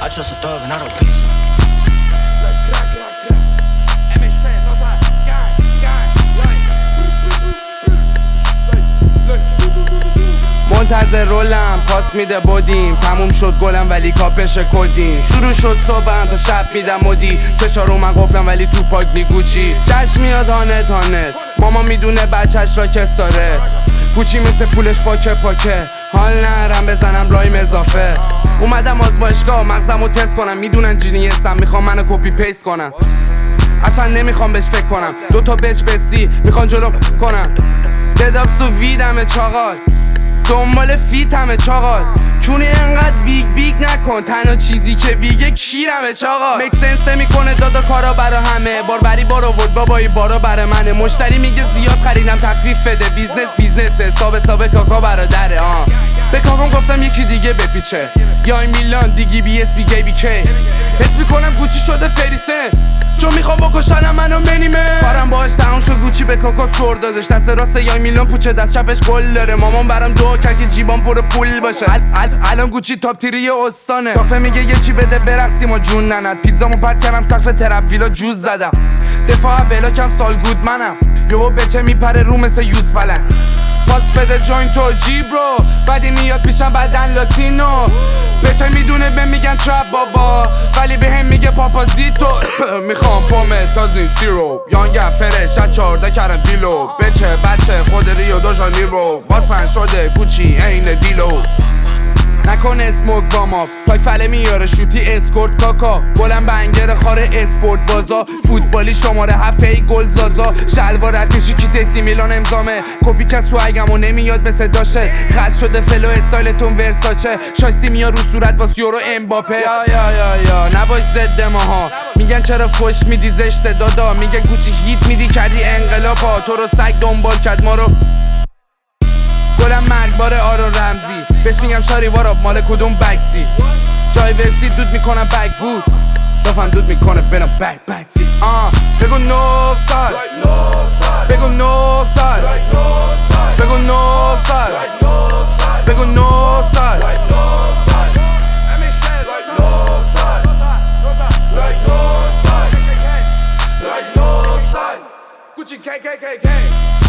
I trust a thug and I don't peace. منتظر رولم پاس میده بودیم تموم شد گلم ولی کاپش کدیم شروع شد صبحم تا شب میدم مدی چشارو من قفلم ولی تو پاک نیگوچی جشن میاد هانت ماما میدونه بچهش را کس داره گوچی مثل پولش پاکه حال نرم بزنم رایم اضافه اومدم آزمایشگاه مغزمو تست کنم میدونن جینیسم میخوام منو کپی پیست کنم اصلا نمیخوام بهش فکر کنم دوتا بچ بستی میخوان جلوم کنم ددابس تو ویدمه چاقال دنبال فیتمه چاقال چونی انقدر بیگ نکن تنها چیزی که بیگه کیرمه چاقال میک سنس نمیکنه دادا کارا برا همه باربری بار آورد بابایی بارا برا منه مشتری میگه زیاد خریدم تخفیف بده بیزنس حساب کاکا برادره به کاکام گفتم یکی دیگه بپیچه یا این میلان دیگی بی اس بی گی بی کی حس میکنم گوچی شده فریسن چون میخوام بکشنم منو منیمه کارم باهاش تموم شد گوچی به کاکا سر دادش دست راست یا میلان پوچه دست چپش گل داره مامان برام دعا کرد که جیبام پر پول باشه الان گوچی تاپ تیری استانه کافه میگه یه چی بده برقصیم و جون نند پیتزامو پرت کردم سقف ترپ ویلا جوز زدم دفاع بلاکم سال گود منم یهو بچه میپره رو مثل یوز پلن پاس بده جوینتو جیبرو بعدی میاد پیشم بعدن لاتینو بچه میدونه به میگن ترپ بابا ولی به هم میگه پاپازیتو میخوام پومه تازین سیرو یانگم فرش از 14 کردم دیلو بچه خود ریو دو ژانیرو باز من شده گوچی این دیلو نکن اسموک با ماف پاک فله میاره شوتی اسکورت کاکا گلم بنگر خاره اسپورت بازا فوتبالی شماره 7 گل زازا شلوار ارتشی کیت سی میلان امضامه کپی کس سوگم و نمیاد مثل داشه خاص شده فلو استایلتون ورساچه شاستی میاد رو صورت واس یورو امباپه یا نباش ضد ماها میگن چرا فوش میدی زشته دادا میگن گوچی هیت میدی کردی انقلابا تو رو سگ دنبال کرد ما رو گلم مرگبار آرون رمزی بهش میگم شاری واراب مال کدوم بکسی جای وسی دود میکنم بک وود دافم دود میکنه بینم بکسی بگو نو سال بگو نو سال بگو نو سال بگو نو سال Gucci KKKK